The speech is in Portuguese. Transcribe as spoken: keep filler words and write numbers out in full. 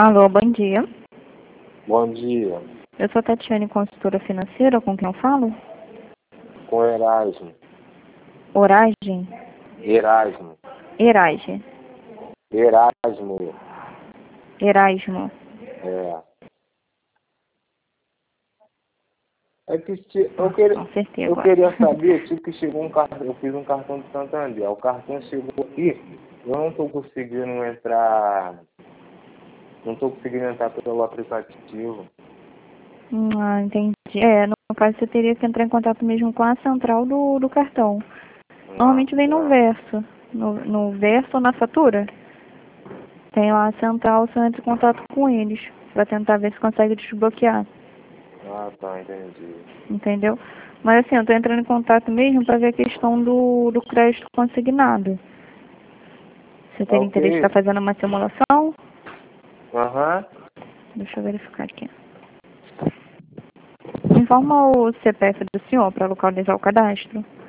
Alô, bom dia. Bom dia. Eu sou Tatiane, consultora financeira, com quem eu falo? Com Erasmo. Oragem? Erasmo. Erage. Erasmo. Erasmo. É. É que se- eu, queria, Com certeza eu agora. queria saber, tipo, que chegou um cartão, eu fiz um cartão de Santander, o cartão chegou aqui, eu não estou conseguindo entrar, não estou conseguindo entrar pelo aplicativo. Hum, Ah, entendi. É, no caso você teria que entrar em contato mesmo com a central do, do cartão. Ah, Normalmente vem no tá. verso. No, no verso ou na fatura. Tem lá a central, você entra em contato com eles. Pra tentar ver se consegue desbloquear. Ah, tá, entendi. Entendeu? Mas assim, eu tô entrando em contato mesmo para ver a questão do, do crédito consignado. Você teria interesse em Ok. estar fazendo uma simulação? Aham. Deixa eu verificar aqui. Informa o C P F do senhor para localizar o cadastro.